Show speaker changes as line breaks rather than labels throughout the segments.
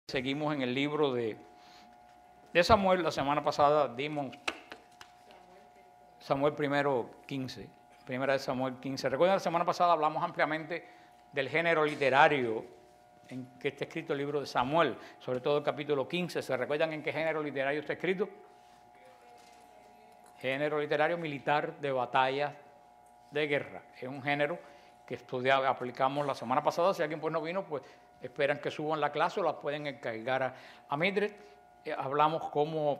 Seguimos en el libro de Samuel. La semana pasada dimos Samuel primero 15, primera de Samuel 15. Recuerden, la semana pasada hablamos ampliamente del género literario en que está escrito el libro de Samuel, sobre todo el capítulo 15. ¿Se recuerdan en qué género literario está escrito? Género literario militar de batalla de guerra. Es un género que aplicamos la semana pasada. Si alguien pues no vino, pues esperan que suban la clase o la pueden encargar a Mildred. Hablamos cómo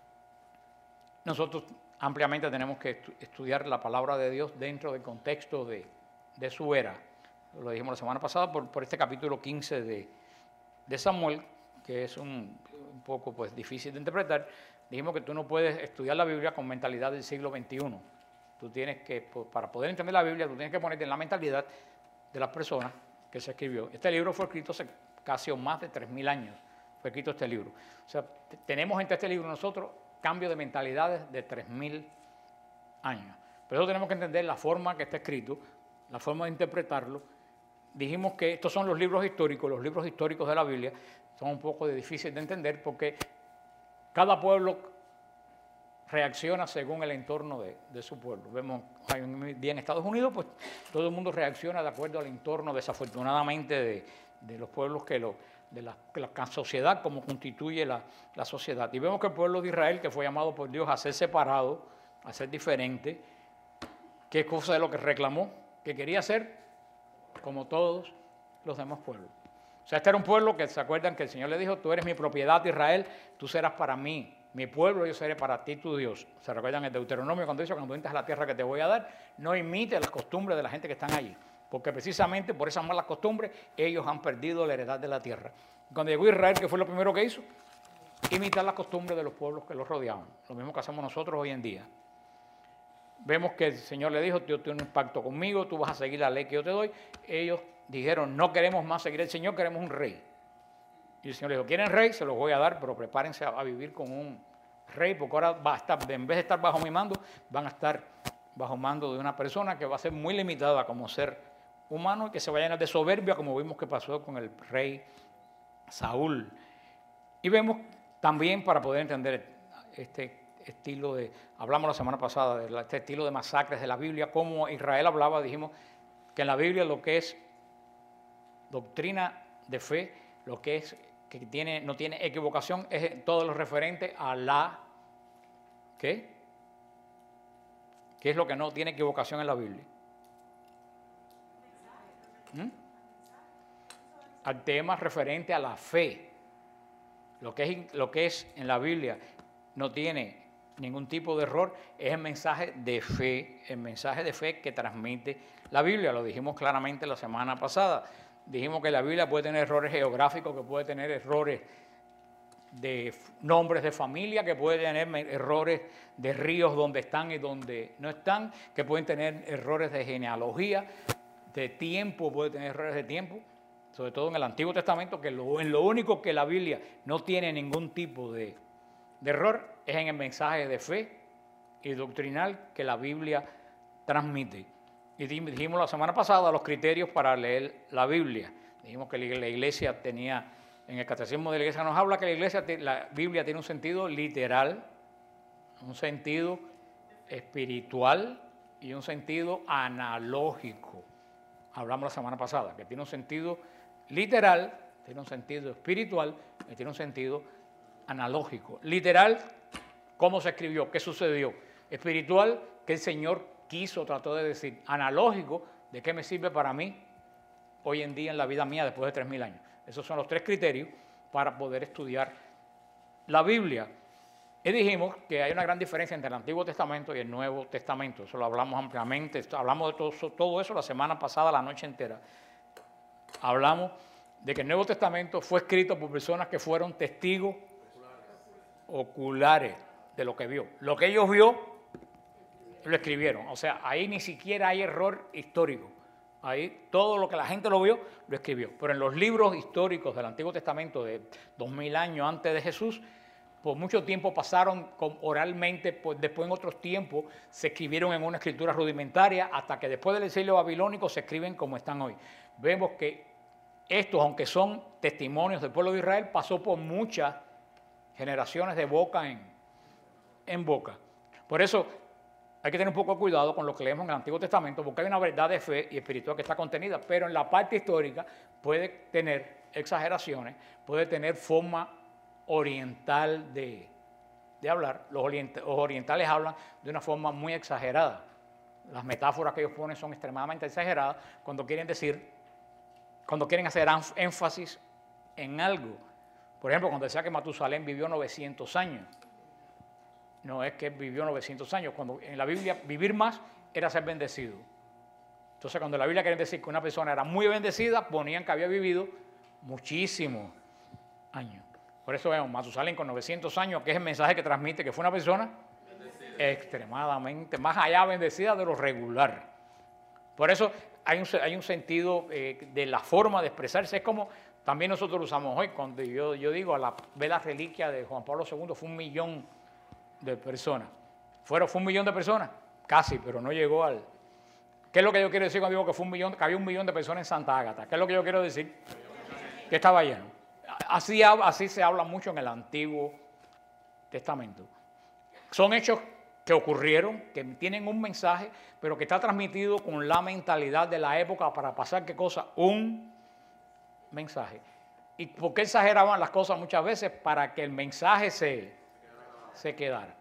nosotros ampliamente tenemos que estudiar la palabra de Dios dentro del contexto de su era. Lo dijimos la semana pasada por este capítulo 15 de Samuel, que es un poco pues difícil de interpretar. Dijimos que tú no puedes estudiar la Biblia con mentalidad del siglo XXI. Tú tienes que, para poder entender la Biblia, tú tienes que ponerte en la mentalidad de las personas que se escribió. Este libro fue escrito hace casi o más de 3.000 años, fue escrito este libro. O sea, tenemos entre este libro nosotros cambio de mentalidades de 3.000 años. Pero eso tenemos que entender la forma que está escrito, la forma de interpretarlo. Dijimos que estos son los libros históricos de la Biblia son un poco difíciles de entender porque cada pueblo reacciona según el entorno de su pueblo. Vemos hay un día en Estados Unidos, pues todo el mundo reacciona de acuerdo al entorno, desafortunadamente, de los pueblos de la sociedad, como constituye la sociedad. Y vemos que el pueblo de Israel, que fue llamado por Dios a ser separado, a ser diferente, ¿qué cosa es lo que reclamó? Que quería ser como todos los demás pueblos. O sea, este era un pueblo que se acuerdan que el Señor le dijo: tú eres mi propiedad, Israel, tú serás para mí mi pueblo, yo seré para ti tu Dios. ¿Se recuerdan el Deuteronomio cuando dice: cuando entres a la tierra que te voy a dar, no imites las costumbres de la gente que están allí? Porque precisamente por esas malas costumbres ellos han perdido la heredad de la tierra. Cuando llegó Israel, ¿qué fue lo primero que hizo? Imitar las costumbres de los pueblos que los rodeaban. Lo mismo que hacemos nosotros hoy en día. Vemos que el Señor le dijo: yo tengo un pacto conmigo, tú vas a seguir la ley que yo te doy. Ellos dijeron: no queremos más seguir al Señor, queremos un rey. Y el Señor le dijo: ¿quieren rey? Se los voy a dar, pero prepárense a vivir con un rey, porque ahora va a estar, en vez de estar bajo mi mando, van a estar bajo mando de una persona que va a ser muy limitada como ser humano y que se va a llenar de soberbia, como vimos que pasó con el rey Saúl. Y vemos también, para poder entender este estilo hablamos la semana pasada de este estilo de masacres de la Biblia, cómo Israel hablaba, dijimos que en la Biblia lo que es doctrina de fe, lo que es que no tiene equivocación, es todo lo referente a la ¿qué? ¿Qué es lo que no tiene equivocación en la Biblia? Al tema referente a la fe. Lo que es en la Biblia no tiene ningún tipo de error, es el mensaje de fe que transmite la Biblia. Lo dijimos claramente la semana pasada. Dijimos que la Biblia puede tener errores geográficos, que puede tener errores de nombres de familia, que puede tener errores de ríos donde están y donde no están, que pueden tener errores de genealogía, de tiempo, puede tener errores de tiempo, sobre todo en el Antiguo Testamento, que en lo único que la Biblia no tiene ningún tipo de error es en el mensaje de fe y doctrinal que la Biblia transmite. Y dijimos la semana pasada los criterios para leer la Biblia. Dijimos que la iglesia tenía, en el catecismo de la iglesia nos habla que la Biblia tiene un sentido literal, un sentido espiritual y un sentido analógico. Hablamos la semana pasada, que tiene un sentido literal, tiene un sentido espiritual y tiene un sentido analógico. Literal, ¿cómo se escribió? ¿Qué sucedió? Espiritual, ¿qué el Señor trató de decir? Analógico, ¿de qué me sirve para mí hoy en día en la vida mía después de 3.000 años? Esos son los tres criterios para poder estudiar la Biblia. Y dijimos que hay una gran diferencia entre el Antiguo Testamento y el Nuevo Testamento. Eso lo hablamos ampliamente, hablamos de todo eso la semana pasada, la noche entera. Hablamos de que el Nuevo Testamento fue escrito por personas que fueron testigos oculares de lo que vio. Lo que ellos vio, lo escribieron. O sea, ahí ni siquiera hay error histórico. Ahí todo lo que la gente lo vio, lo escribió. Pero en los libros históricos del Antiguo Testamento de 2.000 años antes de Jesús, por mucho tiempo pasaron oralmente, pues después en otros tiempos se escribieron en una escritura rudimentaria, hasta que después del exilio babilónico se escriben como están hoy. Vemos que estos, aunque son testimonios del pueblo de Israel, pasó por muchas generaciones de boca en boca. Por eso hay que tener un poco de cuidado con lo que leemos en el Antiguo Testamento, porque hay una verdad de fe y espiritual que está contenida, pero en la parte histórica puede tener exageraciones, puede tener forma oriental de hablar. Los orientales hablan de una forma muy exagerada. Las metáforas que ellos ponen son extremadamente exageradas cuando quieren hacer énfasis en algo. Por ejemplo, cuando decía que Matusalén vivió 900 años. No es que vivió 900 años. Cuando en la Biblia vivir más era ser bendecido. Entonces, cuando en la Biblia quieren decir que una persona era muy bendecida, ponían que había vivido muchísimos años. Por eso vemos Matusalén con 900 años, que es el mensaje que transmite que fue una persona extremadamente, más allá bendecida de lo regular. Por eso hay un sentido de la forma de expresarse. Es como también nosotros lo usamos hoy. Cuando yo digo, ver la reliquia de Juan Pablo II, fue 1 millón de personas. ¿Fue 1 millón de personas? Casi, pero no llegó al... ¿Qué es lo que yo quiero decir cuando digo que había 1 millón de personas en Santa Ágata? ¿Qué es lo que yo quiero decir? Que estaba lleno. Así se habla mucho en el Antiguo Testamento. Son hechos que ocurrieron, que tienen un mensaje, pero que está transmitido con la mentalidad de la época para pasar, ¿qué cosa? Un mensaje. ¿Y por qué exageraban las cosas muchas veces? Para que el mensaje se quedara.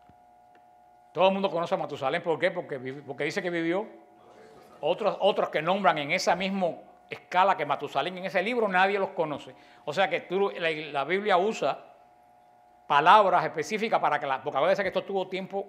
Todo el mundo conoce a Matusalén, ¿por qué? Porque dice que vivió. Otros que nombran en esa misma escala que Matusalén en ese libro, nadie los conoce. O sea que la Biblia usa palabras específicas porque a veces que esto tuvo tiempo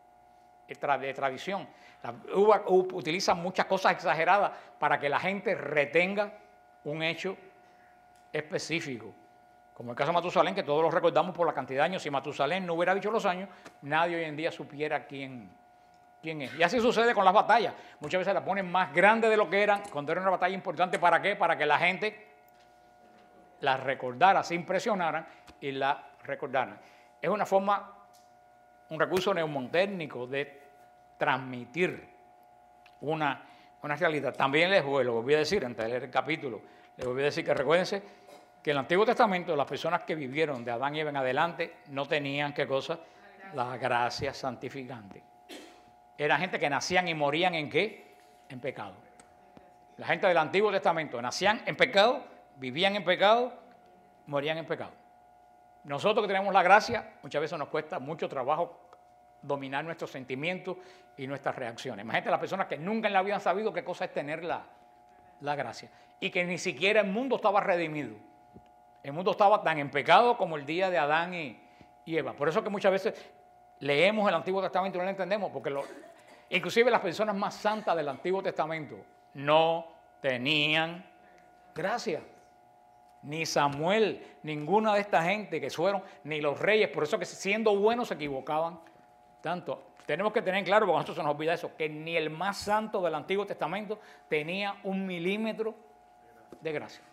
de tradición. Utilizan muchas cosas exageradas para que la gente retenga un hecho específico. Como el caso de Matusalén, que todos lo recordamos por la cantidad de años. Si Matusalén no hubiera dicho los años, nadie hoy en día supiera quién es. Y así sucede con las batallas. Muchas veces las ponen más grandes de lo que eran, cuando era una batalla importante. ¿Para qué? Para que la gente las recordara, se impresionaran y la recordaran. Es una forma, un recurso neumotécnico de transmitir una realidad. También les volví a decir, antes de leer el capítulo, les volví a decir que recuérdense que en el Antiguo Testamento las personas que vivieron de Adán y Eva en adelante no tenían, ¿qué cosa? La gracia santificante. Eran gente que nacían y morían ¿en qué? En pecado. La gente del Antiguo Testamento nacían en pecado, vivían en pecado, morían en pecado. Nosotros que tenemos la gracia, muchas veces nos cuesta mucho trabajo dominar nuestros sentimientos y nuestras reacciones. Imagínate las personas que nunca en la vida han sabido qué cosa es tener la gracia y que ni siquiera el mundo estaba redimido. El mundo estaba tan en pecado como el día de Adán y Eva. Por eso que muchas veces leemos el Antiguo Testamento y no lo entendemos, porque inclusive las personas más santas del Antiguo Testamento no tenían gracia. Ni Samuel, ninguna de esta gente que fueron, ni los reyes, por eso que siendo buenos se equivocaban tanto. Tenemos que tener claro, porque a nosotros se nos olvida eso, que ni el más santo del Antiguo Testamento tenía 1 milímetro de gracia.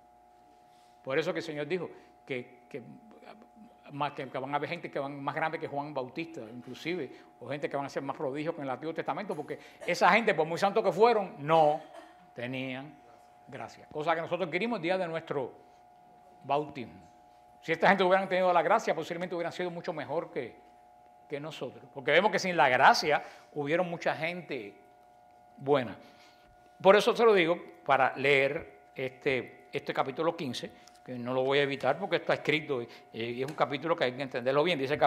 Por eso que el Señor dijo que van a haber gente que van más grande que Juan Bautista, inclusive, o gente que van a ser más prodigios que en el Antiguo Testamento, porque esa gente, por muy santos que fueron, no tenían gracia. Cosa que nosotros adquirimos el día de nuestro bautismo. Si esta gente hubiera tenido la gracia, posiblemente hubieran sido mucho mejor que nosotros. Porque vemos que sin la gracia hubieron mucha gente buena. Por eso se lo digo, para leer este capítulo 15, que no lo voy a evitar porque está escrito y es un capítulo que hay que entenderlo bien. Dice el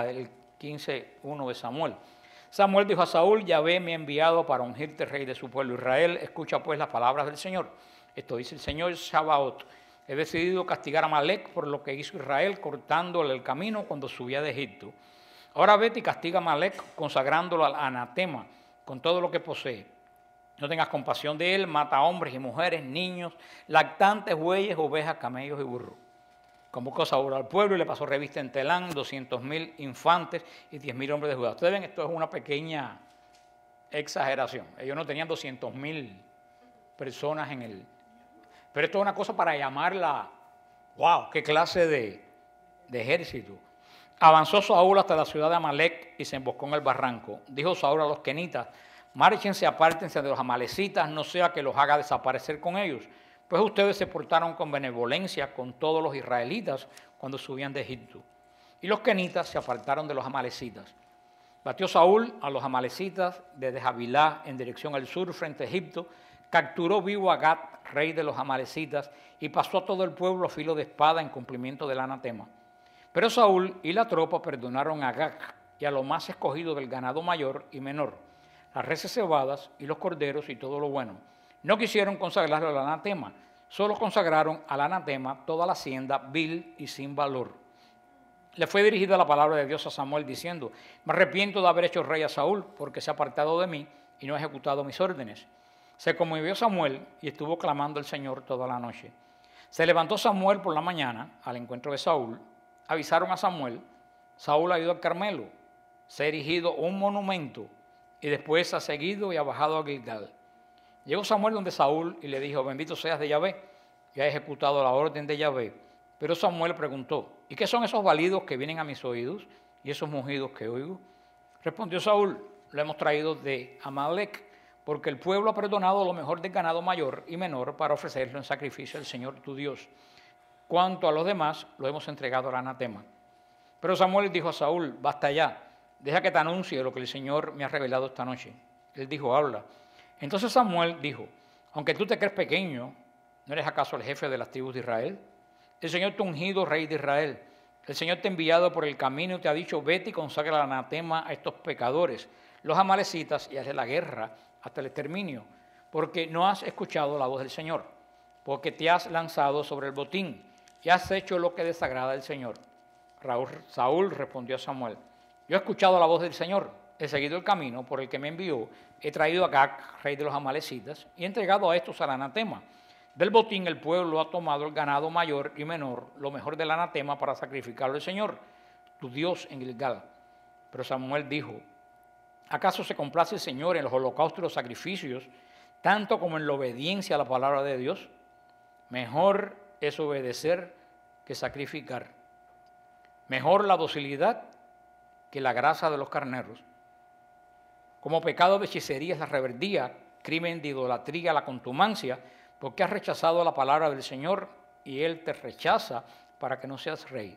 15:1 de Samuel. Samuel dijo a Saúl: Yahvé me ha enviado para ungirte rey de su pueblo Israel. Escucha pues las palabras del Señor. Esto dice el Señor Sabaoth: he decidido castigar a Amalek por lo que hizo Israel, cortándole el camino cuando subía de Egipto. Ahora vete y castiga a Amalek, consagrándolo al anatema con todo lo que posee. No tengas compasión de él, mata a hombres y mujeres, niños, lactantes, bueyes, ovejas, camellos y burros. Convocó Saúl al pueblo y le pasó revista en Telán, 200,000 infantes y 10,000 hombres de Judá. Ustedes ven, esto es una pequeña exageración. Ellos no tenían 200,000 personas en el... Pero esto es una cosa para llamarla, wow, qué clase de ejército. Avanzó Saúl hasta la ciudad de Amalek y se emboscó en el barranco. Dijo Saúl a los kenitas: márchense, apártense de los amalecitas, no sea que los haga desaparecer con ellos. pues ustedes se portaron con benevolencia con todos los israelitas cuando subían de Egipto. Y los kenitas se apartaron de los amalecitas. Batió Saúl a los amalecitas desde Havilá en dirección al sur frente a Egipto, capturó vivo a Gat, rey de los amalecitas, y pasó a todo el pueblo a filo de espada en cumplimiento del anatema. Pero Saúl y la tropa perdonaron a Gat y a lo más escogido del ganado mayor y menor, las reses cebadas y los corderos y todo lo bueno. No quisieron consagrarlo al anatema, solo consagraron al anatema toda la hacienda vil y sin valor. Le fue dirigida la palabra de Dios a Samuel diciendo: me arrepiento de haber hecho rey a Saúl, porque se ha apartado de mí y no ha ejecutado mis órdenes. Se conmovió Samuel y estuvo clamando al Señor toda la noche. Se levantó Samuel por la mañana al encuentro de Saúl. Avisaron a Samuel: Saúl ha ido al Carmelo, se ha erigido un monumento y después ha seguido y ha bajado a Gilgal. Llegó Samuel donde Saúl y le dijo: bendito seas de Yahvé, que ha ejecutado la orden de Yahvé. Pero Samuel preguntó: ¿y qué son esos balidos que vienen a mis oídos y esos mugidos que oigo? Respondió Saúl: lo hemos traído de Amalec, porque el pueblo ha perdonado lo mejor del ganado mayor y menor para ofrecerlo en sacrificio al Señor tu Dios. Cuanto a los demás, lo hemos entregado al anatema. Pero Samuel dijo a Saúl: basta ya, deja que te anuncie lo que el Señor me ha revelado esta noche. Él dijo: habla. Entonces Samuel dijo: aunque tú te crees pequeño, ¿no eres acaso el jefe de las tribus de Israel? El Señor te ha ungido rey de Israel. El Señor te ha enviado por el camino y te ha dicho: vete y consagra el anatema a estos pecadores, los amalecitas, y hazle la guerra hasta el exterminio, porque no has escuchado la voz del Señor, porque te has lanzado sobre el botín y has hecho lo que desagrada al Señor. Saúl respondió a Samuel: yo he escuchado la voz del Señor, he seguido el camino por el que me envió, he traído a Agag, rey de los amalecitas, y he entregado a estos al anatema. Del botín el pueblo ha tomado el ganado mayor y menor, lo mejor del anatema, para sacrificarlo al Señor, tu Dios, en Gilgal. Pero Samuel dijo: ¿acaso se complace el Señor en los holocaustos y los sacrificios, tanto como en la obediencia a la palabra de Dios? Mejor es obedecer que sacrificar. Mejor la docilidad que la grasa de los carneros. Como pecado de hechicería es la rebeldía, crimen de idolatría la contumacia, porque has rechazado la palabra del Señor y Él te rechaza para que no seas rey.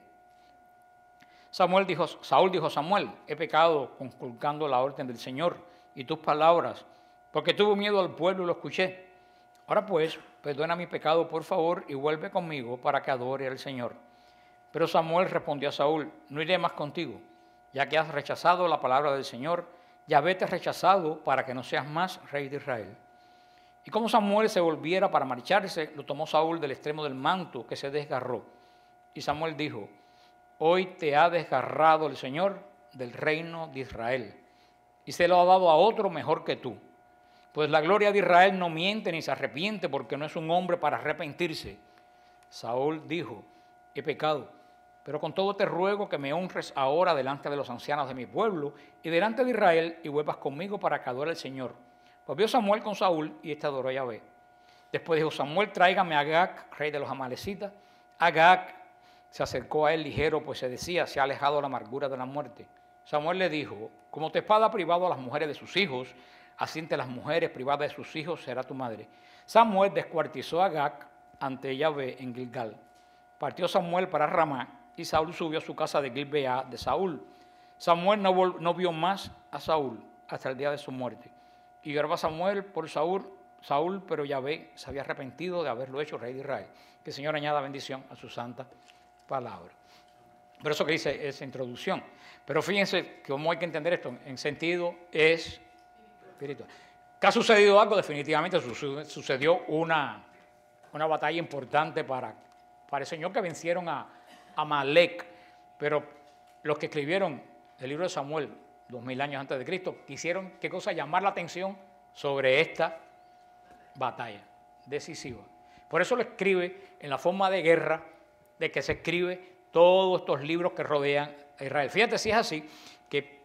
Saúl dijo a Samuel: he pecado conculcando la orden del Señor y tus palabras, porque tuve miedo al pueblo y lo escuché. Ahora pues, perdona mi pecado, por favor, y vuelve conmigo para que adore al Señor. Pero Samuel respondió a Saúl: no iré más contigo, ya que has rechazado la palabra del Señor. Yahvé te ha rechazado para que no seas más rey de Israel. Y como Samuel se volviera para marcharse, lo tomó Saúl del extremo del manto, que se desgarró. Y Samuel dijo: hoy te ha desgarrado el Señor del reino de Israel, y se lo ha dado a otro mejor que tú. Pues la gloria de Israel no miente ni se arrepiente, porque no es un hombre para arrepentirse. Saúl dijo: he pecado, pero con todo te ruego que me honres ahora delante de los ancianos de mi pueblo y delante de Israel, y vuelvas conmigo para que adore al Señor. Volvió Samuel con Saúl y éste adoró a Yahvé. Después dijo Samuel: tráigame a Agag, rey de los amalecitas. Agag se acercó a él ligero, pues se decía: se ha alejado la amargura de la muerte. Samuel le dijo: como tu espada ha privado a las mujeres de sus hijos, así entre las mujeres privadas de sus hijos será tu madre. Samuel descuartizó a Agag ante Yahvé en Gilgal. Partió Samuel para Ramá, y Saúl subió a su casa de Gilbeá de Saúl. Samuel no vio más a Saúl hasta el día de su muerte. Y lloraba Samuel por Saúl, pero Yahvé se había arrepentido de haberlo hecho rey de Israel. Que el Señor añada bendición a su santa palabra. Pero eso que dice esa introducción. Pero fíjense que cómo hay que entender esto en sentido espiritual. ¿Que ha sucedido algo? Definitivamente sucedió una batalla importante para el Señor, que vencieron a Amalec. Pero los que escribieron el libro de Samuel 2000 años antes de Cristo quisieron, ¿qué cosa? Llamar la atención sobre esta batalla decisiva. Por eso lo escribe en la forma de guerra de que se escribe todos estos libros que rodean a Israel. Fíjate si es así, que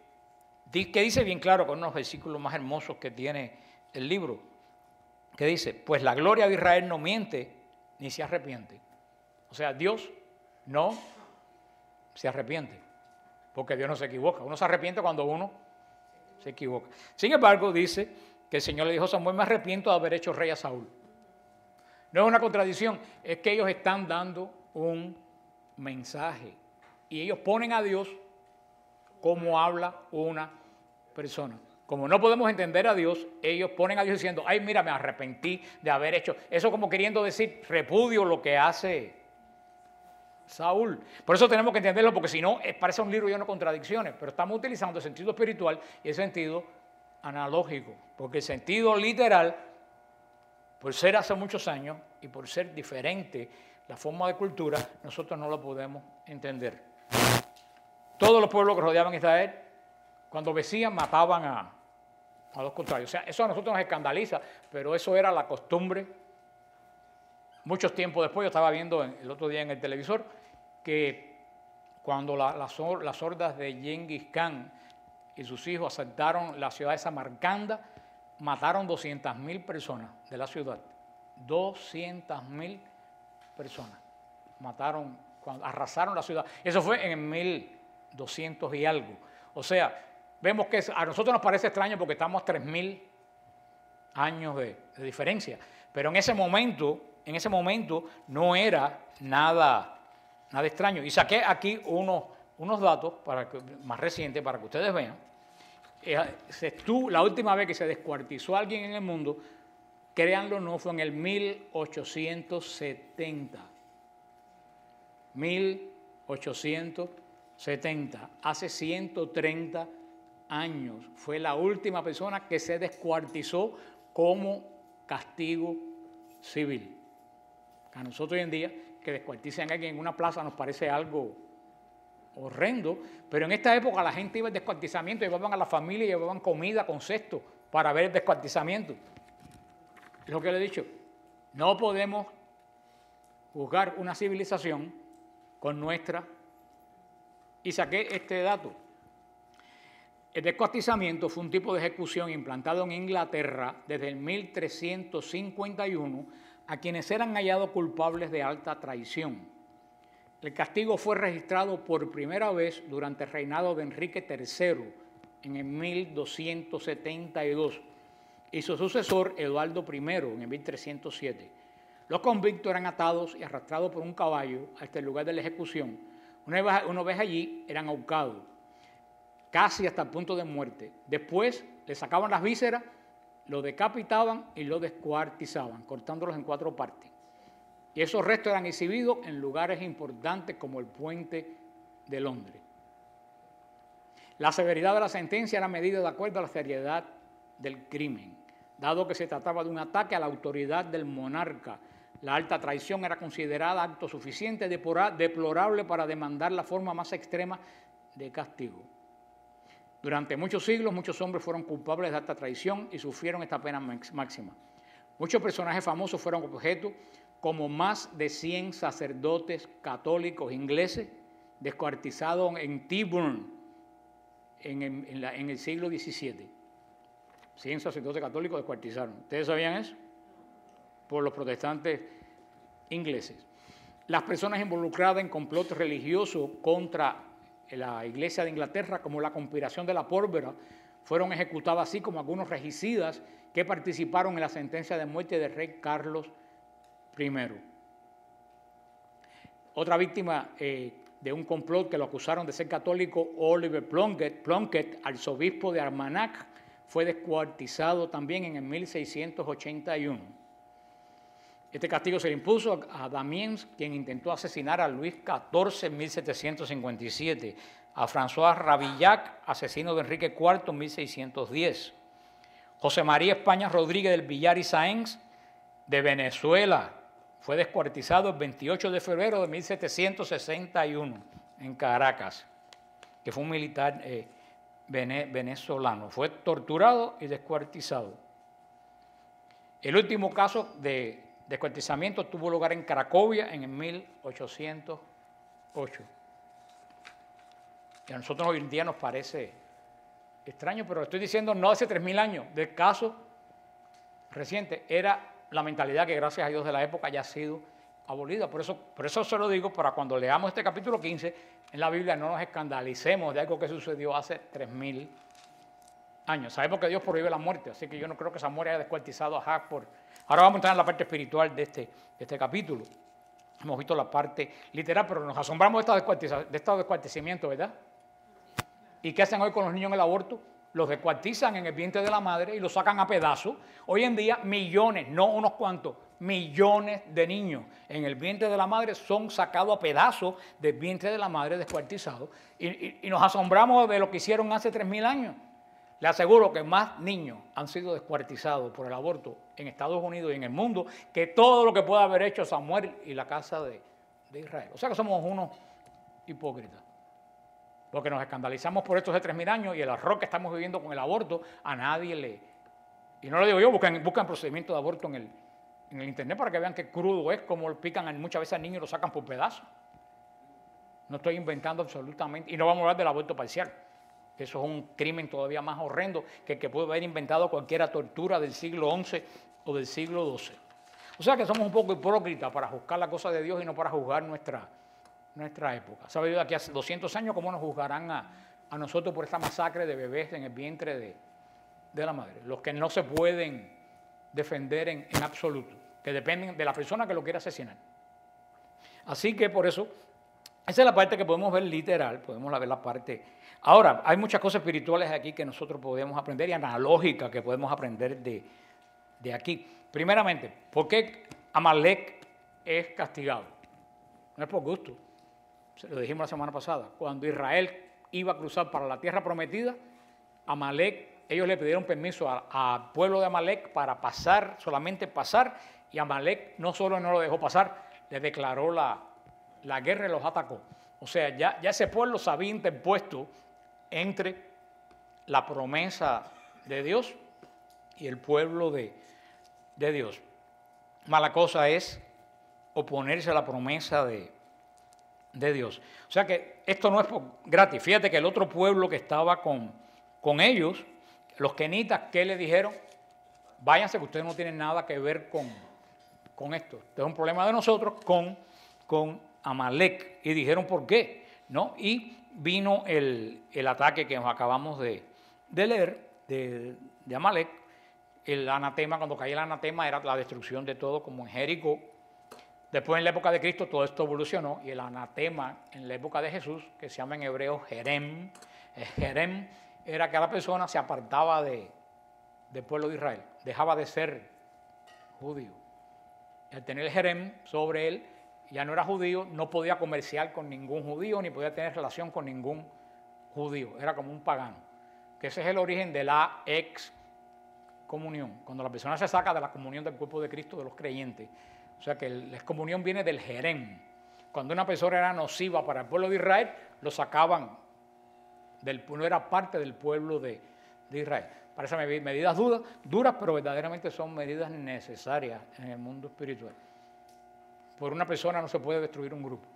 dice bien claro, con unos versículos más hermosos que tiene el libro, que dice: pues la gloria de Israel no miente ni se arrepiente. O sea, Dios no se arrepiente, porque Dios no se equivoca. Uno se arrepiente cuando uno se equivoca. Sin embargo, dice que el Señor le dijo a Samuel: me arrepiento de haber hecho rey a Saúl. No es una contradicción, es que ellos están dando un mensaje y ellos ponen a Dios como habla una persona. Como no podemos entender a Dios, ellos ponen a Dios diciendo, ay, mira, me arrepentí de haber hecho. Eso como queriendo decir, repudio lo que hace Saúl. Por eso tenemos que entenderlo, porque si no, parece un libro lleno de contradicciones, pero estamos utilizando el sentido espiritual y el sentido analógico, porque el sentido literal, por ser hace muchos años y por ser diferente la forma de cultura, nosotros no lo podemos entender. Todos los pueblos que rodeaban a Israel, cuando vencían, mataban a los contrarios. O sea, eso a nosotros nos escandaliza, pero eso era la costumbre. Muchos tiempos después, yo estaba viendo el otro día en el televisor, que cuando las hordas de Genghis Khan y sus hijos asaltaron la ciudad de Samarcanda, mataron 200.000 personas de la ciudad. 200.000 personas. Mataron, arrasaron la ciudad. Eso fue en 1200 y algo. O sea, vemos que a nosotros nos parece extraño porque estamos a 3.000 años de diferencia. Pero en ese momento no era nada extraño. Y saqué aquí unos datos más recientes para que ustedes vean. La última vez que se descuartizó a alguien en el mundo, créanlo, no fue en el 1870. 1870, hace 130 años, fue la última persona que se descuartizó como castigo civil. A nosotros hoy en día, que descuarticen a alguien en una plaza nos parece algo horrendo, pero en esta época la gente iba al descuartizamiento, llevaban a la familia, llevaban comida con cesto para ver el descuartizamiento. Es lo que le he dicho, no podemos juzgar una civilización con nuestra. Y saqué este dato. El descuartizamiento fue un tipo de ejecución implantado en Inglaterra desde el 1351 a quienes eran hallados culpables de alta traición. El castigo fue registrado por primera vez durante el reinado de Enrique III en el 1272 y su sucesor Eduardo I en el 1307. Los convictos eran atados y arrastrados por un caballo hasta el lugar de la ejecución. Una vez allí eran ahorcados, casi hasta el punto de muerte. Después le sacaban las vísceras, lo decapitaban y lo descuartizaban, cortándolos en 4 partes. Y esos restos eran exhibidos en lugares importantes como el Puente de Londres. La severidad de la sentencia era medida de acuerdo a la seriedad del crimen. Dado que se trataba de un ataque a la autoridad del monarca, la alta traición era considerada acto suficiente deplorable para demandar la forma más extrema de castigo. Durante muchos siglos, muchos hombres fueron culpables de alta traición y sufrieron esta pena máxima. Muchos personajes famosos fueron objeto, como más de 100 sacerdotes católicos ingleses descuartizados en Tyburn en el siglo XVII. 100 sacerdotes católicos descuartizaron. ¿Ustedes sabían eso? Por los protestantes ingleses. Las personas involucradas en complotes religiosos contra la Iglesia de Inglaterra, como la conspiración de la pólvora, fueron ejecutadas, así como algunos regicidas que participaron en la sentencia de muerte del rey Carlos I. Otra víctima de un complot que lo acusaron de ser católico, Oliver Plunkett, arzobispo de Armagnac, fue descuartizado también en el 1681. Este castigo se le impuso a Damiens, quien intentó asesinar a Luis XIV en 1757, a François Rabillac, asesino de Enrique IV en 1610, José María España Rodríguez del Villar y Sáenz, de Venezuela, fue descuartizado el 28 de febrero de 1761 en Caracas, que fue un militar venezolano. Fue torturado y descuartizado. El último caso de descuartizamiento tuvo lugar en Cracovia en el 1808. Y a nosotros hoy en día nos parece extraño, pero estoy diciendo no hace 3.000 años, del caso reciente, era la mentalidad que gracias a Dios de la época ya ha sido abolida. Por eso se lo digo, para cuando leamos este capítulo 15 en la Biblia no nos escandalicemos de algo que sucedió hace 3.000 años. Sabemos que Dios prohíbe la muerte, así que yo no creo que Samuel haya descuartizado a Jac Ahora vamos a entrar en la parte espiritual de este capítulo. Hemos visto la parte literal, pero nos asombramos de este descuartizamiento, ¿verdad? ¿Y qué hacen hoy con los niños en el aborto? Los descuartizan en el vientre de la madre y los sacan a pedazos. Hoy en día millones, no unos cuantos, millones de niños en el vientre de la madre son sacados a pedazos del vientre de la madre descuartizados. Y nos asombramos de lo que hicieron hace 3.000 años. Le aseguro que más niños han sido descuartizados por el aborto en Estados Unidos y en el mundo que todo lo que pueda haber hecho Samuel y la casa de Israel. O sea que somos unos hipócritas. Porque nos escandalizamos por estos de 3.000 años y el horror que estamos viviendo con el aborto, a nadie le... Y no lo digo yo, buscan procedimientos de aborto en el internet para que vean qué crudo es, cómo lo pican muchas veces al niño y lo sacan por pedazos. No estoy inventando absolutamente, y no vamos a hablar del aborto parcial. Eso es un crimen todavía más horrendo que el que puede haber inventado cualquier tortura del siglo XI o del siglo XII. O sea que somos un poco hipócritas para juzgar la cosa de Dios y no para juzgar nuestra época. ¿Sabe Dios de aquí a 200 años cómo nos juzgarán a nosotros por esta masacre de bebés en el vientre de la madre? Los que no se pueden defender en absoluto, que dependen de la persona que lo quiera asesinar. Así que por eso, esa es la parte que podemos ver literal, podemos ver la parte... Ahora, hay muchas cosas espirituales aquí que nosotros podemos aprender y analógicas que podemos aprender de aquí. Primeramente, ¿por qué Amalek es castigado? No es por gusto. Se lo dijimos la semana pasada. Cuando Israel iba a cruzar para la tierra prometida, Amalek, ellos le pidieron permiso al pueblo de Amalek para pasar, solamente pasar, y Amalek no solo no lo dejó pasar, le declaró la guerra y los atacó. O sea, ya ese pueblo se había interpuesto entre la promesa de Dios y el pueblo de Dios. Mala cosa es oponerse a la promesa de Dios. O sea que esto no es gratis. Fíjate que el otro pueblo que estaba con ellos, los kenitas, ¿qué le dijeron? Váyanse que ustedes no tienen nada que ver con esto. Este es un problema de nosotros con Amalek. Y dijeron por qué, ¿no? Y vino el ataque que nos acabamos de leer de Amalek. El anatema, cuando caía el anatema, era la destrucción de todo, como en Jericó. Después, en la época de Cristo, todo esto evolucionó, y el anatema en la época de Jesús, que se llama en hebreo Jerem, era que la persona se apartaba del pueblo de Israel, dejaba de ser judío. Y al tener el Jerem sobre él, ya no era judío, no podía comerciar con ningún judío, ni podía tener relación con ningún judío, era como un pagano. Que ese es el origen de la excomunión, cuando la persona se saca de la comunión del cuerpo de Cristo de los creyentes. O sea que la excomunión viene del Jerem. Cuando una persona era nociva para el pueblo de Israel, lo sacaban, no era parte del pueblo de Israel. Parecen medidas duras, pero verdaderamente son medidas necesarias en el mundo espiritual. Por una persona no se puede destruir un grupo.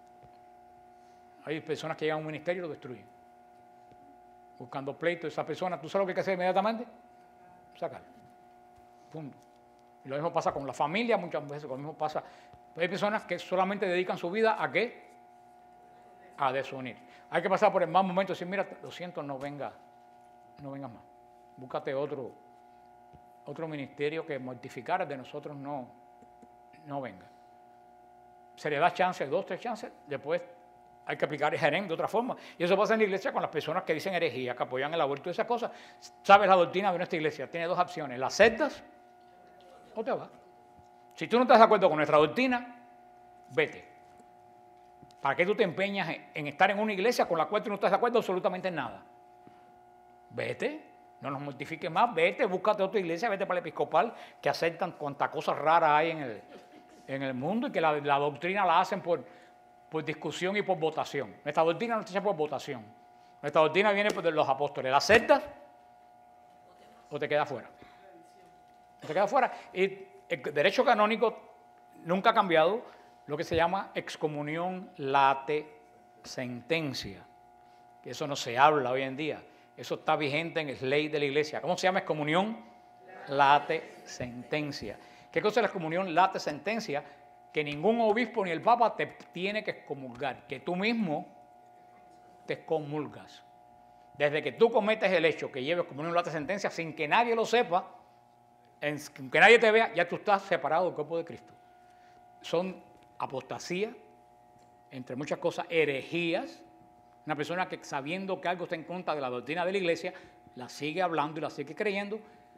Hay personas que llegan a un ministerio y lo destruyen. Buscando pleito, esa persona, ¿tú sabes lo que hay que hacer inmediatamente? Sacarlo. Punto. Y lo mismo pasa con la familia, muchas veces lo mismo pasa. Hay personas que solamente dedican su vida a ¿qué? A desunir. Hay que pasar por el mal momento y decir, mira, lo siento, no vengas más. Búscate otro ministerio que mortificar de nosotros no venga. Se le da chance, 2, 3 chances, después hay que aplicar el Jerem de otra forma. Y eso pasa en la iglesia con las personas que dicen herejía, que apoyan el aborto y esas cosas. ¿Sabes la doctrina de nuestra iglesia? Tiene 2 opciones, ¿la aceptas o te vas? Si tú no estás de acuerdo con nuestra doctrina, vete. ¿Para qué tú te empeñas en estar en una iglesia con la cual tú no estás de acuerdo absolutamente en nada? Vete, no nos mortifiques más, vete, búscate otra iglesia, vete para el episcopal, que aceptan cuantas cosas raras hay en el mundo y que la doctrina la hacen por discusión y por votación. Nuestra doctrina no se hace por votación. Nuestra doctrina viene de los apóstoles. ¿La aceptas o te quedas fuera? Te quedas fuera. Y el derecho canónico nunca ha cambiado lo que se llama excomunión late sentencia. Que eso no se habla hoy en día. Eso está vigente en la ley de la iglesia. ¿Cómo se llama excomunión? Late sentencia. ¿Qué cosa es la excomunión late sentencia? Que ningún obispo ni el papa te tiene que excomulgar, que tú mismo te excomulgas. Desde que tú cometes el hecho que lleves excomunión late sentencia sin que nadie lo sepa, que nadie te vea, ya tú estás separado del cuerpo de Cristo. Son apostasía, entre muchas cosas, herejías. Una persona que sabiendo que algo está en contra de la doctrina de la iglesia, la sigue hablando y la sigue creyendo,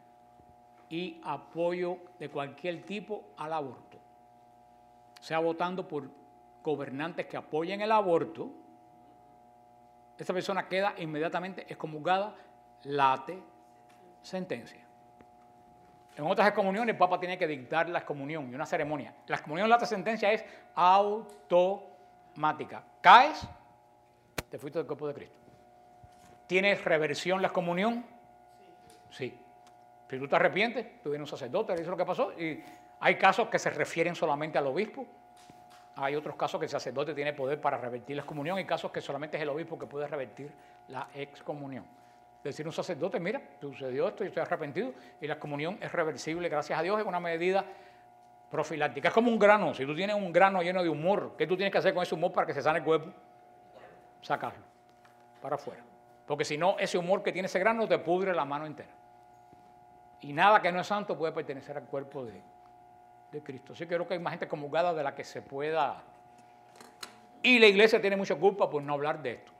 y apoyo de cualquier tipo al aborto. Sea votando por gobernantes que apoyen el aborto, esa persona queda inmediatamente excomulgada, late, sentencia. En otras excomuniones el Papa tiene que dictar la excomunión y una ceremonia. La excomunión, late, sentencia es automática. Caes, te fuiste del cuerpo de Cristo. ¿Tienes reversión la excomunión? Sí. Si tú te arrepientes, tú vienes un sacerdote, le dices lo que pasó, y hay casos que se refieren solamente al obispo. Hay otros casos que el sacerdote tiene poder para revertir la excomunión y casos que solamente es el obispo que puede revertir la excomunión. Decir un sacerdote, mira, sucedió esto, yo estoy arrepentido, y la excomunión es reversible, gracias a Dios, es una medida profiláctica. Es como un grano. Si tú tienes un grano lleno de humor, ¿qué tú tienes que hacer con ese humor para que se sane el cuerpo? Sacarlo para afuera. Porque si no, ese humor que tiene ese grano te pudre la mano entera. Y nada que no es santo puede pertenecer al cuerpo de Cristo. Así que creo que hay más gente comulgada de la que se pueda. Y la iglesia tiene mucha culpa por no hablar de esto.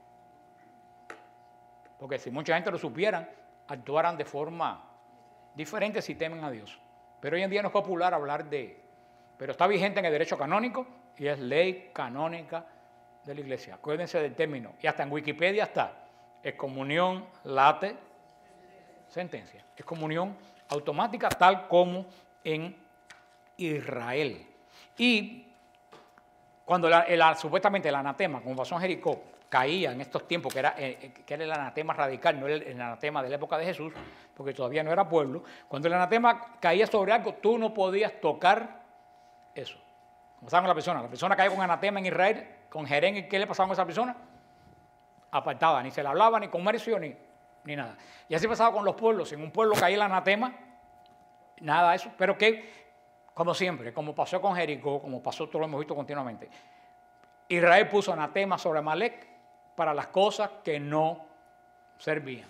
Porque si mucha gente lo supieran, actuaran de forma diferente si temen a Dios. Pero hoy en día no es popular hablar de. Pero está vigente en el derecho canónico y es ley canónica de la iglesia. Acuérdense del término. Y hasta en Wikipedia está. Excomunión, late, sentencia. Excomunión automática, tal como en Israel. Y cuando supuestamente el anatema, como pasó en Jericó, caía en estos tiempos, que era el anatema radical, no el anatema de la época de Jesús, porque todavía no era pueblo, cuando el anatema caía sobre algo, tú no podías tocar eso. Como pasaba con la persona caía con anatema en Israel, con Jerén, ¿y qué le pasaba con esa persona? Apartada, ni se le hablaba, ni comercio, ni nada. Y así pasaba con los pueblos. Si en un pueblo caía el anatema, nada de eso. Pero que, como siempre, como pasó con Jericó, como pasó, todo lo hemos visto continuamente, Israel puso anatema sobre Amalek para las cosas que no servían.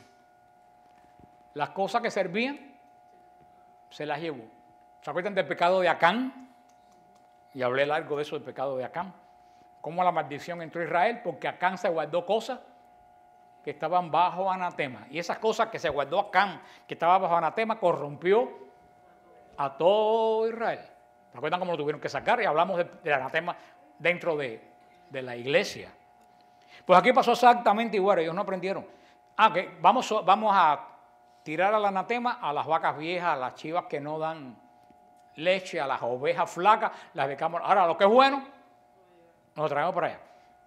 Las cosas que servían, se las llevó. ¿Se acuerdan del pecado de Acán? Y hablé largo de eso, del pecado de Acán. Cómo la maldición entró a Israel, porque Acán se guardó cosas que estaban bajo anatema. Y esas cosas que se guardó Acán, que estaba bajo anatema, corrompió a todo Israel. ¿Se acuerdan cómo lo tuvieron que sacar? Y hablamos del anatema dentro de la iglesia. Pues aquí pasó exactamente igual, ellos no aprendieron. Que vamos a tirar al anatema a las vacas viejas, a las chivas que no dan leche, a las ovejas flacas, las dejamos. Ahora, lo que es bueno, nos lo traemos para allá.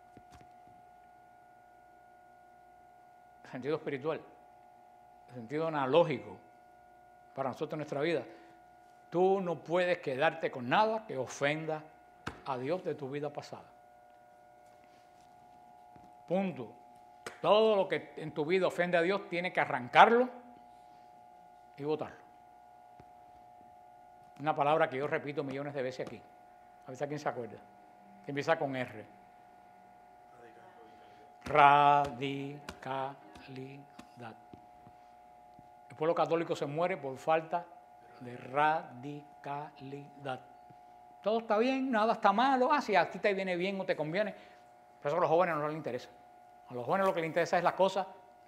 Sentido espiritual, sentido analógico para nosotros en nuestra vida. Tú no puedes quedarte con nada que ofenda a Dios de tu vida pasada. Punto. Todo lo que en tu vida ofende a Dios, tienes que arrancarlo y botarlo. Una palabra que yo repito millones de veces aquí. A ver si alguien se acuerda. Que empieza con R. Radicalidad. El pueblo católico se muere por falta de radicalidad. Todo está bien, nada está malo. Si a ti te viene bien o te conviene. Pero eso a los jóvenes no les interesa. A los jóvenes lo que les interesa es las cosas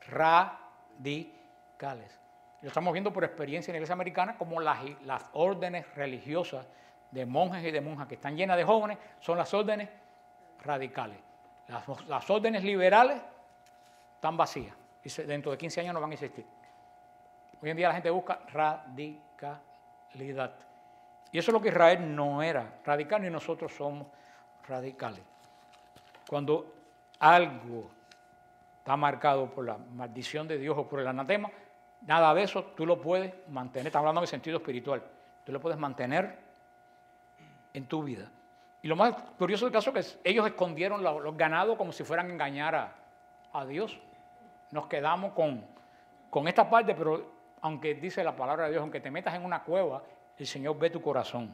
radicales. Lo estamos viendo por experiencia en la iglesia americana, como las órdenes religiosas de monjes y de monjas que están llenas de jóvenes son las órdenes radicales. Las órdenes liberales están vacías y dentro de 15 años no van a existir. Hoy en día la gente busca radicalidad. Y eso es lo que Israel no era radical, ni nosotros somos radicales. Cuando algo está marcado por la maldición de Dios o por el anatema, nada de eso tú lo puedes mantener. Estamos hablando en sentido espiritual. Tú lo puedes mantener en tu vida. Y lo más curioso del caso es que ellos escondieron los ganados como si fueran a engañar a Dios. Nos quedamos con esta parte, pero aunque dice la palabra de Dios, aunque te metas en una cueva, el Señor ve tu corazón.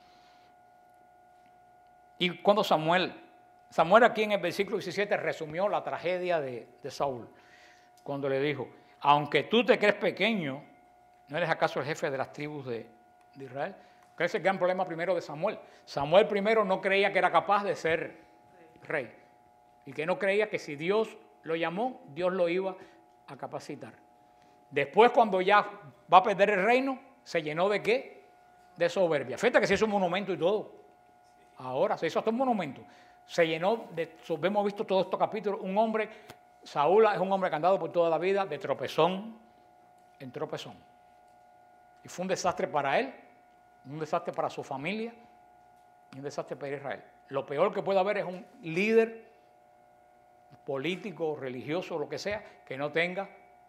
Y cuando Samuel aquí en el versículo 17 resumió la tragedia de Saúl, cuando le dijo, aunque tú te crees pequeño, ¿No eres acaso el jefe de las tribus de Israel? Que ese es el gran problema primero de Samuel. Samuel primero no creía que era capaz de ser rey. Y que no creía que si Dios lo llamó, Dios lo iba a capacitar. Después, cuando ya va a perder el reino, se llenó ¿de qué? De soberbia. Fíjate que se hizo un monumento y todo. Ahora se hizo hasta un monumento. Se llenó de, hemos visto todos estos capítulos, un hombre, Saúl es un hombre que ha andado por toda la vida de tropezón en tropezón. Y fue un desastre para él, un desastre para su familia y un desastre para Israel. Lo peor que puede haber es un líder político, religioso, lo que sea, que no tenga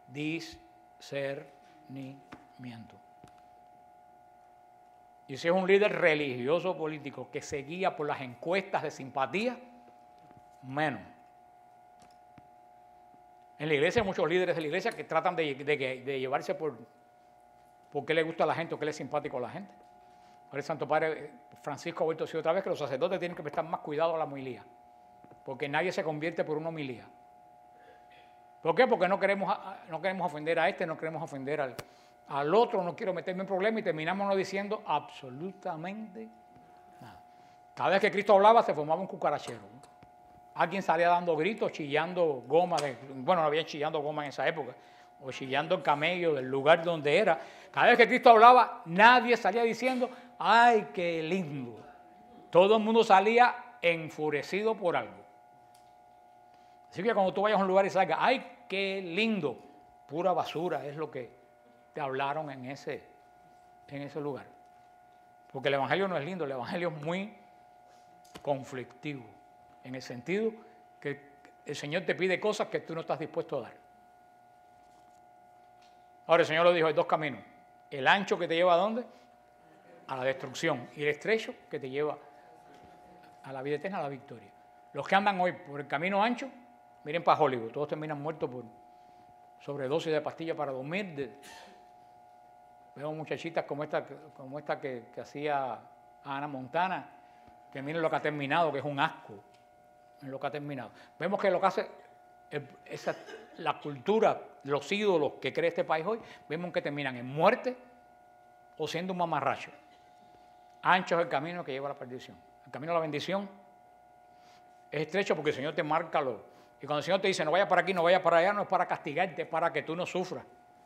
discernimiento. Y si es un líder religioso político que se guía por las encuestas de simpatía, menos. En la iglesia hay muchos líderes de la iglesia que tratan de llevarse por qué le gusta a la gente o qué le es simpático a la gente. Ahora el Santo Padre Francisco ha vuelto a decir otra vez que los sacerdotes tienen que prestar más cuidado a la homilía, porque nadie se convierte por una homilía. ¿Por qué? Porque no queremos ofender a este, no queremos ofender al otro, no quiero meterme en problemas y terminamos no diciendo absolutamente nada. Cada vez que Cristo hablaba se formaba un cucarachero. Alguien salía dando gritos, chillando goma, bueno, no había chillando goma en esa época, o chillando el camello del lugar donde era. Cada vez que Cristo hablaba, nadie salía diciendo, ¡ay, qué lindo! Todo el mundo salía enfurecido por algo. Así que cuando tú vayas a un lugar y salgas, ¡ay, qué lindo! Pura basura es lo que te hablaron en ese lugar. Porque el Evangelio no es lindo, el Evangelio es muy conflictivo, en el sentido que el Señor te pide cosas que tú no estás dispuesto a dar. Ahora el Señor lo dijo, hay dos caminos, el ancho que te lleva ¿a dónde? A la destrucción, y el estrecho que te lleva a la vida eterna, a la victoria. Los que andan hoy por el camino ancho, miren para Hollywood, todos terminan muertos por sobredosis de pastillas para dormir. Veo muchachitas como esta que hacía Ana Montana, que miren lo que ha terminado, que es un asco en lo que ha terminado. Vemos que lo que hace la cultura, los ídolos que cree este país hoy, vemos que terminan en muerte o siendo un mamarracho. Ancho es el camino que lleva a la perdición. El camino a la bendición es estrecho porque el Señor te marca y cuando el Señor te dice no vaya para aquí, no vaya para allá, no es para castigarte, es para que tú no sufras.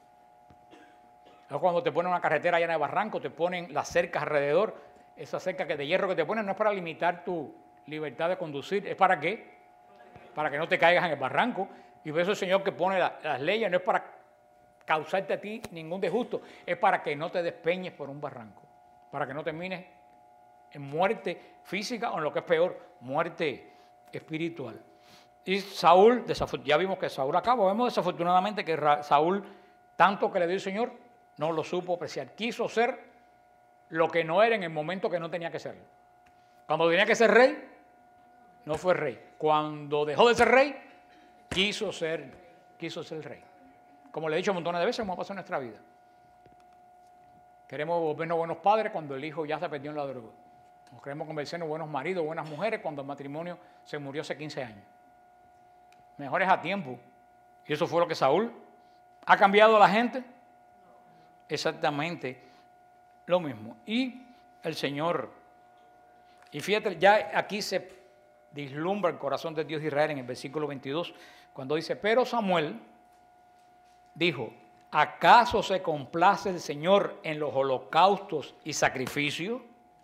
Es cuando te ponen una carretera llena de barrancos, te ponen las cercas alrededor, esa cerca de hierro que te ponen no es para limitar tu libertad de conducir, ¿es para qué? Para que no te caigas en el barranco. Y por eso el Señor que pone las leyes no es para causarte a ti ningún disgusto, es para que no te despeñes por un barranco, para que no termines en muerte física o en lo que es peor, muerte espiritual. Y Saúl, ya vimos que Saúl acabó, vemos desafortunadamente que Saúl, tanto que le dio el Señor, no lo supo apreciar. Quiso ser lo que no era en el momento que no tenía que serlo. Cuando tenía que ser rey, no fue rey. Cuando dejó de ser rey, quiso ser rey. Como le he dicho un montón de veces, como ha pasado en nuestra vida. Queremos volvernos buenos padres cuando el hijo ya se perdió en la droga. Nos queremos convertirnos buenos maridos, buenas mujeres cuando el matrimonio se murió hace 15 años. Mejor es a tiempo. Y eso fue lo que Saúl. ¿Ha cambiado a la gente? Exactamente lo mismo. Y el Señor, y fíjate, ya aquí se vislumbra el corazón de Dios de Israel en el versículo 22, cuando dice, pero Samuel dijo, ¿acaso se complace el Señor en los holocaustos y sacrificios?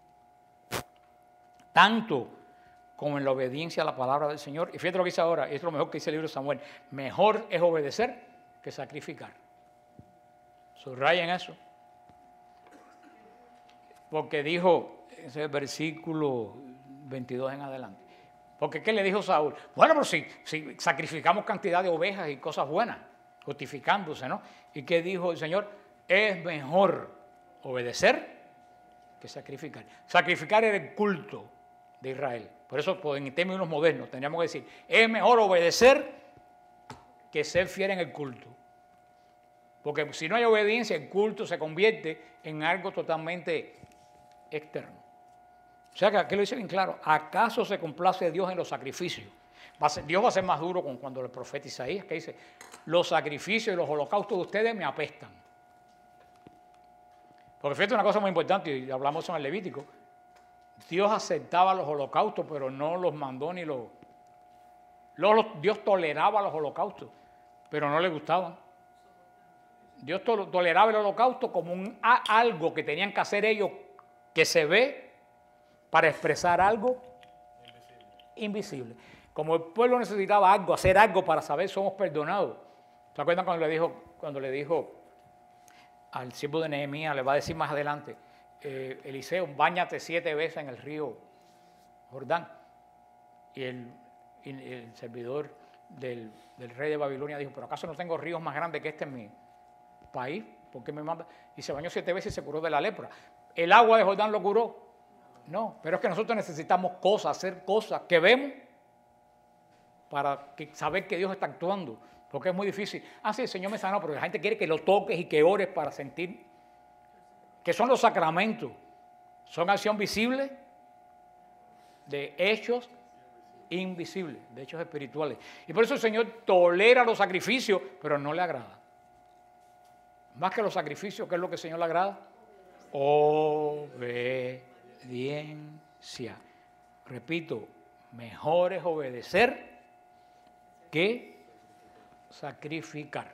Tanto como en la obediencia a la palabra del Señor. Y fíjate lo que dice ahora, es lo mejor que dice el libro de Samuel, mejor es obedecer que sacrificar. Subrayen eso. Porque dijo, ese es el versículo 22 en adelante. Porque ¿qué le dijo Saúl? Bueno, pero si sacrificamos cantidad de ovejas y cosas buenas, justificándose, ¿no? ¿Y qué dijo el Señor? Es mejor obedecer que sacrificar. Sacrificar era el culto de Israel. Por eso, en términos modernos, tendríamos que decir, es mejor obedecer que ser fiel en el culto. Porque si no hay obediencia, el culto se convierte en algo totalmente externo. O sea que aquí lo dice bien claro, ¿acaso se complace Dios en los sacrificios? Dios va a ser más duro con cuando el profeta Isaías, que dice, los sacrificios y los holocaustos de ustedes me apestan. Porque fíjate una cosa muy importante, y hablamos en el Levítico, Dios aceptaba los holocaustos, pero no los mandó ni los... Dios toleraba los holocaustos, pero no le gustaban. Dios toleraba el holocausto como algo que tenían que hacer ellos, que se ve para expresar algo invisible. Como el pueblo necesitaba algo, hacer algo para saber somos perdonados. ¿Se acuerdan cuando le dijo al siervo de Nehemías, le va a decir más adelante, Eliseo, báñate 7 veces en el río Jordán? Y el servidor del rey de Babilonia dijo, ¿pero acaso no tengo ríos más grandes que este en mi país? ¿Por qué me manda? Y se bañó 7 veces y se curó de la lepra. ¿El agua de Jordán lo curó? No, pero es que nosotros necesitamos cosas, hacer cosas que vemos para saber que Dios está actuando, porque es muy difícil. Sí, el Señor me sanó, pero la gente quiere que lo toques y que ores para sentir que son los sacramentos, son acción visible de hechos invisibles, de hechos espirituales. Y por eso el Señor tolera los sacrificios, pero no le agrada. Más que los sacrificios, ¿qué es lo que el Señor le agrada? Obediencia. Repito, mejor es obedecer que sacrificar.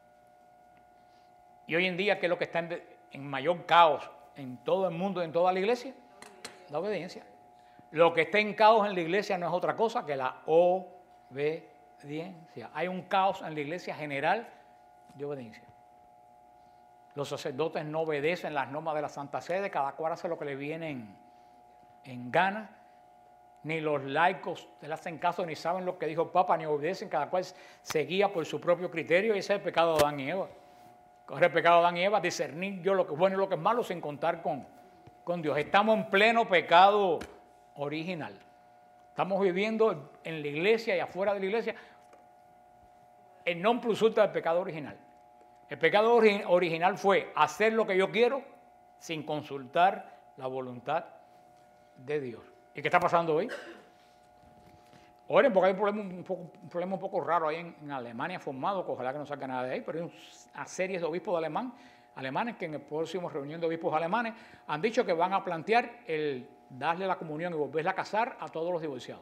Y hoy en día, ¿qué es lo que está en mayor caos en todo el mundo, en toda la iglesia? La obediencia. Lo que está en caos en la iglesia no es otra cosa que la obediencia. Hay un caos en la iglesia general de obediencia. Los sacerdotes no obedecen las normas de la Santa Sede, cada cual hace lo que le viene en gana. Ni los laicos le hacen caso, ni saben lo que dijo el Papa, ni obedecen, cada cual se guía por su propio criterio, y ese es el pecado de Adán y Eva. ¿Cuál es el pecado de Adán y Eva? Discernir yo lo que es bueno y lo que es malo sin contar con Dios. Estamos en pleno pecado original. Estamos viviendo en la iglesia y afuera de la iglesia el non plus ultra del pecado original. El pecado original fue hacer lo que yo quiero sin consultar la voluntad de Dios. ¿Y qué está pasando hoy? Oren, porque hay un problema un poco raro ahí en Alemania formado, que ojalá que no salga nada de ahí, pero hay una serie de obispos alemanes que en el próximo reunión de obispos alemanes han dicho que van a plantear el darle la comunión y volverla a casar a todos los divorciados,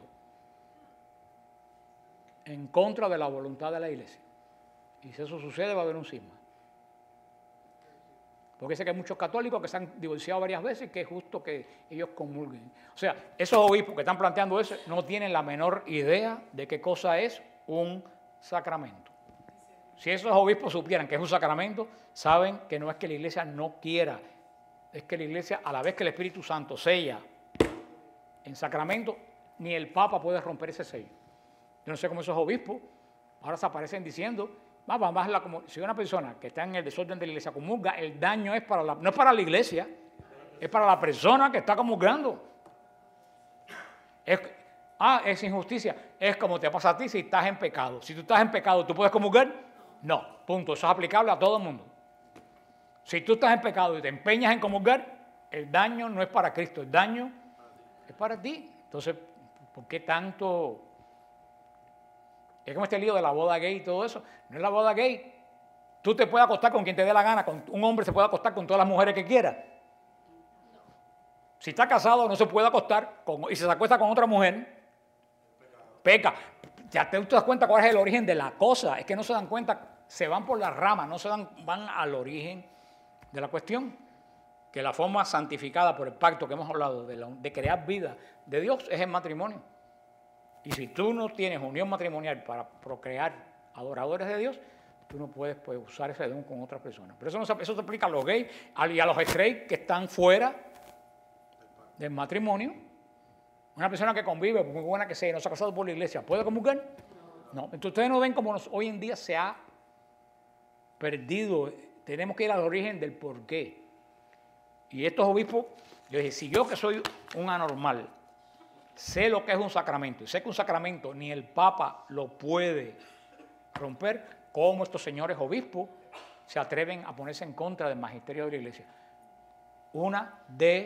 en contra de la voluntad de la iglesia. Y si eso sucede, va a haber un cisma. Porque sé que hay muchos católicos que se han divorciado varias veces y que es justo que ellos comulguen. O sea, esos obispos que están planteando eso no tienen la menor idea de qué cosa es un sacramento. Si esos obispos supieran que es un sacramento, saben que no es que la iglesia no quiera, es que la iglesia, a la vez que el Espíritu Santo sella en sacramento, ni el Papa puede romper ese sello. Yo no sé cómo esos obispos ahora se aparecen diciendo... si una persona que está en el desorden de la iglesia comulga, el daño es no es para la iglesia, es para la persona que está comulgando. Es injusticia. Es como te pasa a ti si estás en pecado. Si tú estás en pecado, ¿tú puedes comulgar? No, punto. Eso es aplicable a todo el mundo. Si tú estás en pecado y te empeñas en comulgar, el daño no es para Cristo, el daño es para ti. Entonces, ¿por qué tanto...? Es como este lío de la boda gay y todo eso. No es la boda gay. Tú te puedes acostar con quien te dé la gana. Un hombre se puede acostar con todas las mujeres que quiera. Si está casado no se puede acostar y se acuesta con otra mujer. Peca. Ya te das cuenta cuál es el origen de la cosa. Es que no se dan cuenta. Se van por las ramas. No van al origen de la cuestión. Que la forma santificada por el pacto que hemos hablado de crear vida de Dios es el matrimonio. Y si tú no tienes unión matrimonial para procrear adoradores de Dios, tú no puedes usar ese don con otras personas. Pero eso se aplica a los gays y a los straight que están fuera del matrimonio. Una persona que convive, muy buena que sea, y no se ha casado por la iglesia, ¿puede comulgar? No. Entonces ustedes no ven cómo hoy en día se ha perdido. Tenemos que ir al origen del porqué. Y estos obispos, yo dije, si yo que soy un anormal, sé lo que es un sacramento, y sé que un sacramento ni el Papa lo puede romper, ¿cómo estos señores obispos se atreven a ponerse en contra del magisterio de la iglesia? Una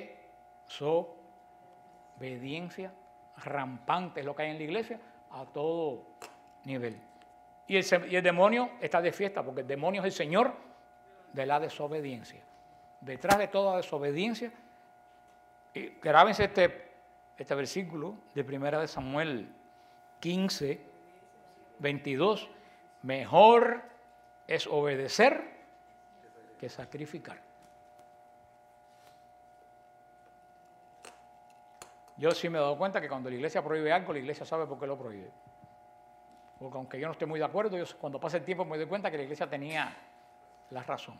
desobediencia rampante es lo que hay en la iglesia a todo nivel. Y el demonio está de fiesta, porque el demonio es el señor de la desobediencia. detrás de toda desobediencia, y grábense este versículo de 1 Samuel 15, 22, mejor es obedecer que sacrificar. Yo sí me he dado cuenta que cuando la iglesia prohíbe algo, la iglesia sabe por qué lo prohíbe. Porque aunque yo no esté muy de acuerdo, yo cuando pasa el tiempo me doy cuenta que la iglesia tenía la razón.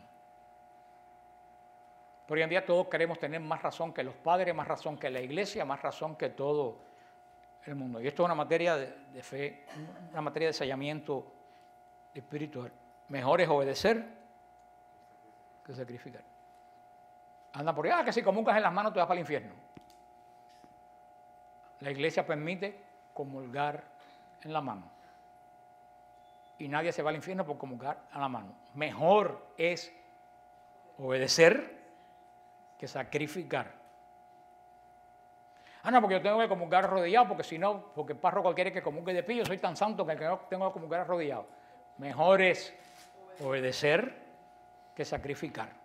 Pero hoy en día todos queremos tener más razón que los padres, más razón que la iglesia, más razón que todo el mundo. Y esto es una materia de fe, una materia de sellamiento espiritual. Mejor es obedecer que sacrificar. Anda por ahí, que si comulgas en las manos te vas para el infierno. La iglesia permite comulgar en la mano. Y nadie se va al infierno por comulgar a la mano. Mejor es obedecer que sacrificar. No, porque yo tengo que comulgar arrodillado, porque si no, porque el párroco quiere que comulgue de pie, yo soy tan santo que no tengo que comulgar arrodillado. Mejor es obedecer que sacrificar.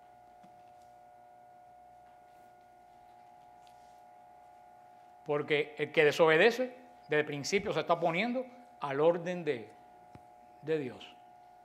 Porque el que desobedece, desde el principio se está oponiendo al orden de Dios.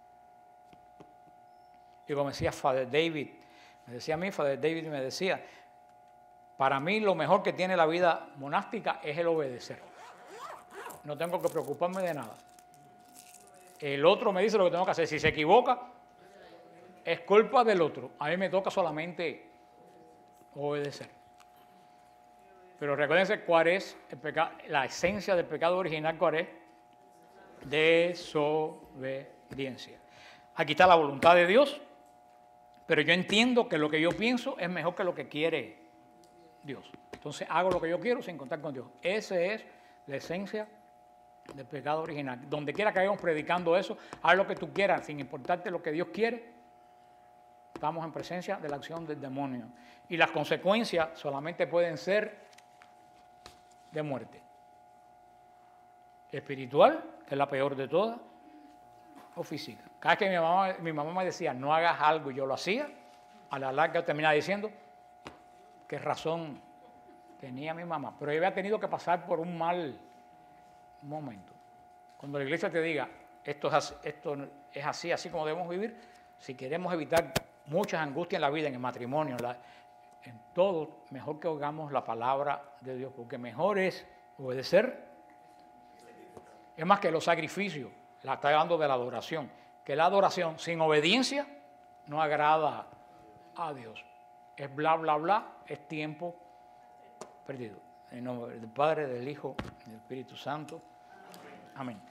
Y como decía Father David, me decía, para mí lo mejor que tiene la vida monástica es el obedecer. No tengo que preocuparme de nada. El otro me dice lo que tengo que hacer. Si se equivoca, es culpa del otro. A mí me toca solamente obedecer. Pero recuérdense cuál es el pecado, la esencia del pecado original, cuál es. Desobediencia. Aquí está la voluntad de Dios, pero yo entiendo que lo que yo pienso es mejor que lo que quiere Dios. Entonces hago lo que yo quiero sin contar con Dios. Esa es la esencia del pecado original. Donde quiera que vayamos predicando eso, haz lo que tú quieras, sin importarte lo que Dios quiere, estamos en presencia de la acción del demonio. Y las consecuencias solamente pueden ser de muerte. Espiritual, que es la peor de todas, o física. Cada vez que mi mamá me decía, no hagas algo y yo lo hacía, a la larga terminaba diciendo, qué razón tenía mi mamá. Pero yo había tenido que pasar por un mal momento. Cuando la iglesia te diga, esto es así como debemos vivir, si queremos evitar muchas angustias en la vida, en el matrimonio, en todo, mejor que oigamos la palabra de Dios, porque mejor es obedecer. Es más que los sacrificios, la está hablando de la adoración, que la adoración sin obediencia no agrada a Dios. Es bla, bla, bla, es tiempo perdido. En nombre del Padre, del Hijo y del Espíritu Santo. Amén.